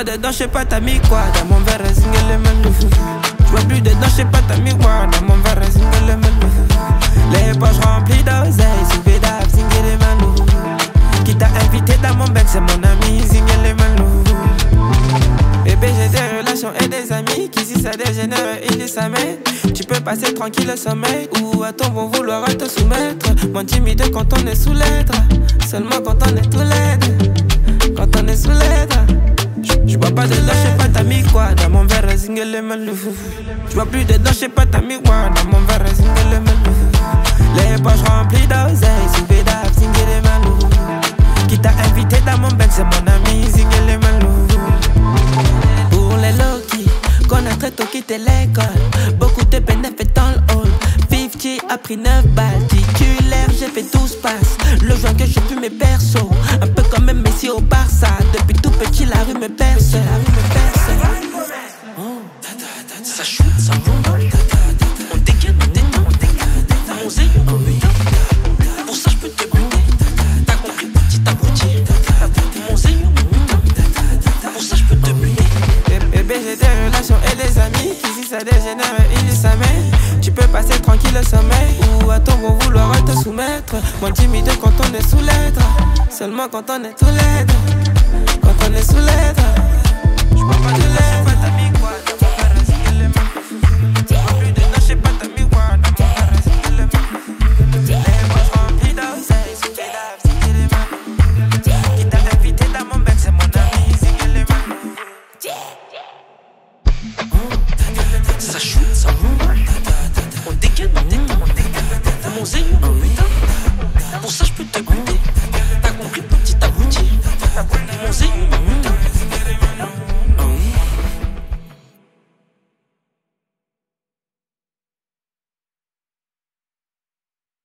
pas dedans, j'sais pas t'as mis quoi. Dans mon verre, zingue le melou. J'vois plus dedans, j'sais pas t'as mis quoi. Dans mon verre, zingue le melou. Les poches remplies d'oseille, sous bédave, zingue le melou. Qui t'a invité dans mon bec, c'est mon ami, zingue le melou. Bébé, j'ai des relations et des amis qui si ça dégénère, ils disent ça mais tu peux passer tranquille au sommeil ou à ton bon vouloir te soumettre. Moins timide quand on est sous lettre, seulement quand on est tout laide. Quand on est sous lettre, j'bois pas de dedans, j'sais pas t'as mis quoi. Dans mon verre, zingue le melou. J'bois plus dedans, j'sais pas t'as mis quoi. Dans mon verre, zingue le melou. Les poches remplies d'oseille, sous bédave, zingue le melou. Qui t'a invité dans mon bec, c'est mon ami, zingue le melou. Pour les low-key, connaître très tôt quitter l'école. Beaucoup de bénéfices dans le hall. 50 a pris 9 balles. Titulaire, j'ai fait 12 passes. Le joint que je fume mes persos. Un peu comme Messi au Barça. Depuis tout petit, la rue me perce. Ça shoot, ça roule. On dégaine, on détend. Mon zé, on butin. Pour ça, j'peux te buter. T'as compris, petit abruti. Mon zé, on butin. Pour ça, j'peux te buter. Bébé, j'ai des relations et des amis qui si ça dégénère, ils disent ça mais tu peux passer tranquille au sommeil ou à ton bon vouloir te soumettre. Moins timide quand on est sous lettre, seulement quand on est tout laide. Quand on est sous lettre, j'bois pas de lait, pas t'as mis quoi. Dans mon verre, zingue le melou. J'bois plus dedans, j'sais pas t'as mis quoi. Dans mon verre, zingue le melou. Les poches remplies d'oseille, sous bédave, zingue le melou. Qui t'a invité dans mon bec, c'est mon ami, zingue le melou. Ça shoot, ça roule. On dégaine, on détend. Mon zé, on butin.